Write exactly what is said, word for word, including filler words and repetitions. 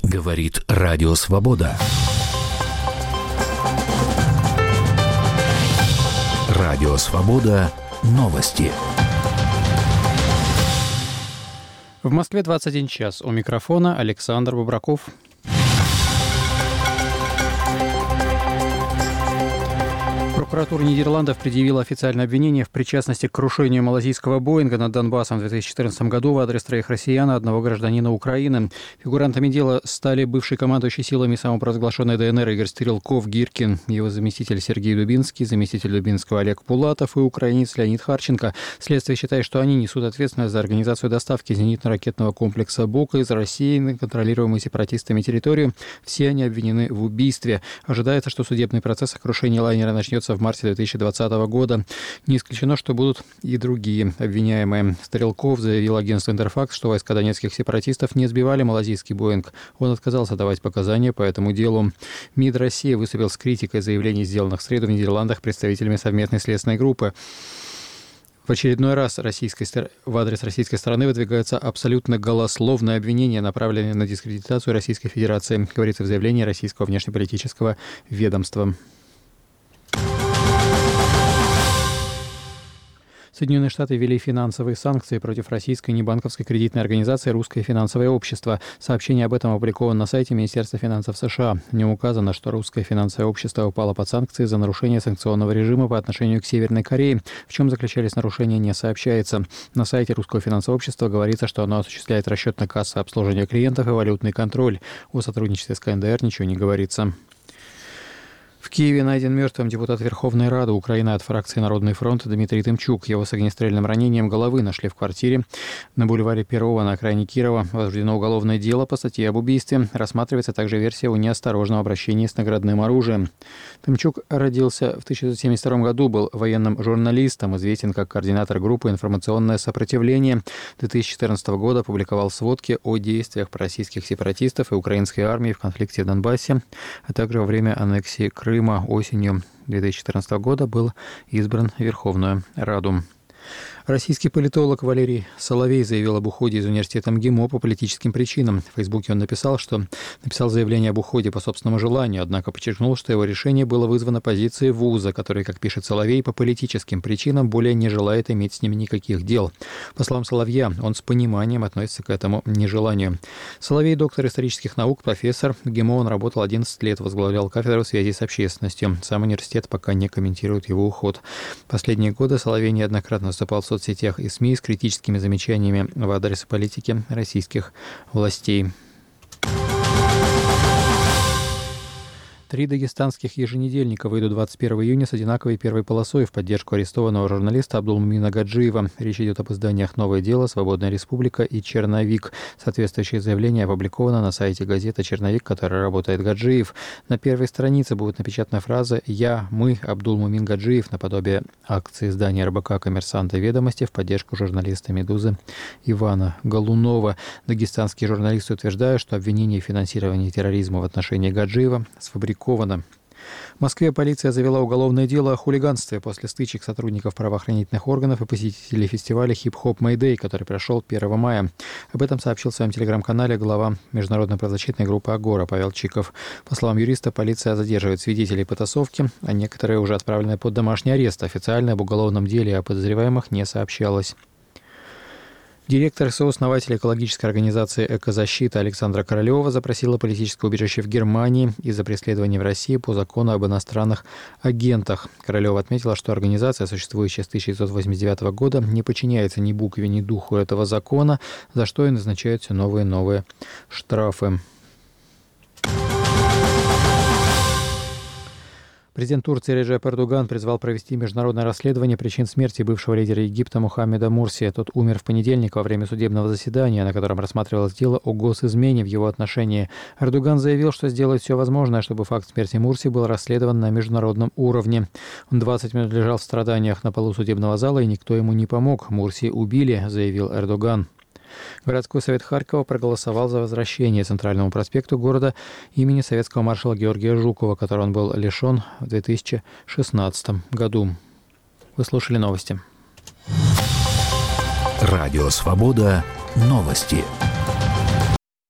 Говорит Радио Свобода. Радио Свобода. Новости. В Москве двадцать один час. У микрофона Александр Бобраков. Прокуратура Нидерландов предъявила официальное обвинение в причастности к крушению малазийского «Боинга» над Донбассом в две тысячи четырнадцатом году в адрес троих россиян и одного гражданина Украины. Фигурантами дела стали бывший командующий силами самопровозглашенной ДНР Игорь Стрелков-Гиркин, его заместитель Сергей Дубинский, заместитель Дубинского Олег Пулатов и украинец Леонид Харченко. Следствие считает, что они несут ответственность за организацию доставки зенитно-ракетного комплекса «Бока» из России на контролируемую сепаратистами территорию. Все они обвинены в убийстве. Ожидается, что судебный процесс о крушении лайнера начнется в марте две тысячи двадцатого года. Не исключено, что будут и другие обвиняемые. Стрелков заявил агентству «Интерфакс», что войска донецких сепаратистов не сбивали малазийский «Боинг». Он отказался давать показания по этому делу. МИД России выступил с критикой заявлений, сделанных в среду в Нидерландах представителями совместной следственной группы. В очередной раз российской, в адрес российской стороны выдвигаются абсолютно голословные обвинения, направленные на дискредитацию Российской Федерации, говорится в заявлении российского внешнеполитического ведомства. Соединенные Штаты ввели финансовые санкции против российской небанковской кредитной организации «Русское финансовое общество». Сообщение об этом опубликовано на сайте Министерства финансов США. В нем указано, что «Русское финансовое общество» упало под санкции за нарушение санкционного режима по отношению к Северной Корее. В чем заключались нарушения, не сообщается. На сайте «Русского финансового общества» говорится, что оно осуществляет расчетно-кассовое обслуживание клиентов и валютный контроль. О сотрудничестве с КНДР ничего не говорится. В Киеве найден мертвым депутат Верховной Рады Украины от фракции «Народный фронт» Дмитрий Тымчук. Его с огнестрельным ранением головы нашли в квартире на бульваре Перова на окраине Кирова. Возбуждено уголовное дело по статье об убийстве. Рассматривается также версия о неосторожном обращении с наградным оружием. Тымчук родился в тысяча девятьсот семьдесят втором году, был военным журналистом, известен как координатор группы «Информационное сопротивление». две тысячи четырнадцатого года публиковал сводки о действиях пророссийских сепаратистов и украинской армии в конфликте в Донбассе, а также во время аннексии Крыма. Крыма осенью две тысячи четырнадцатого года был избран в Верховную Раду. Российский политолог Валерий Соловей заявил об уходе из университета МГИМО по политическим причинам. В Фейсбуке он написал, что написал заявление об уходе по собственному желанию, однако подчеркнул, что его решение было вызвано позицией вуза, который, как пишет Соловей, по политическим причинам более не желает иметь с ними никаких дел. По словам Соловья, он с пониманием относится к этому нежеланию. Соловей – доктор исторических наук, профессор. В ГИМО он работал одиннадцать лет, возглавлял кафедру связи с общественностью. Сам университет пока не комментирует его уход. Последние годы Соловей неоднократно выступал в соцсетях и СМИ с критическими замечаниями в адрес политики российских властей. Три дагестанских еженедельника выйдут двадцать первого июня с одинаковой первой полосой в поддержку арестованного журналиста Абдулмумина Гаджиева. Речь идет об изданиях «Новое дело», «Свободная республика» и «Черновик». Соответствующее заявление опубликовано на сайте газеты «Черновик», которой работает Гаджиев. На первой странице будет напечатана фраза «Я, мы, Абдулмумин Гаджиев», наподобие акции издания эр бэ ка «Коммерсант» и «Ведомости» в поддержку журналиста «Медузы» Ивана Голунова. Дагестанские журналисты утверждают, что обвинение в финансировании терроризма в отношении Гаджиева сфабриковано. В Москве полиция завела уголовное дело о хулиганстве после стычек сотрудников правоохранительных органов и посетителей фестиваля «Хип-хоп Мэйдэй», который прошел первого мая. Об этом сообщил в своем телеграм-канале глава международной правозащитной группы «Агора» Павел Чиков. По словам юриста, полиция задерживает свидетелей потасовки, а некоторые уже отправлены под домашний арест. Официально об уголовном деле о подозреваемых не сообщалось. Директор сооснователь экологической организации «Экозащита» Александра Королева запросила политическое убежище в Германии из-за преследования в России по закону об иностранных агентах. Королева отметила, что организация, существующая с тысяча девятьсот восемьдесят девятого года, не подчиняется ни букве, ни духу этого закона, за что и назначают все новые и новые штрафы. Президент Турции Реджеп Эрдоган призвал провести международное расследование причин смерти бывшего лидера Египта Мухаммеда Мурсия. Тот умер в понедельник во время судебного заседания, на котором рассматривалось дело о госизмене в его отношении. Эрдоган заявил, что сделает все возможное, чтобы факт смерти Мурси был расследован на международном уровне. Он двадцать минут лежал в страданиях на полу судебного зала, и никто ему не помог. Мурси убили, заявил Эрдоган. Городской совет Харькова проголосовал за возвращение Центральному проспекту города имени советского маршала Георгия Жукова, которого он был лишен в две тысячи шестнадцатом году. Вы слушали новости. Радио «Свобода». Новости.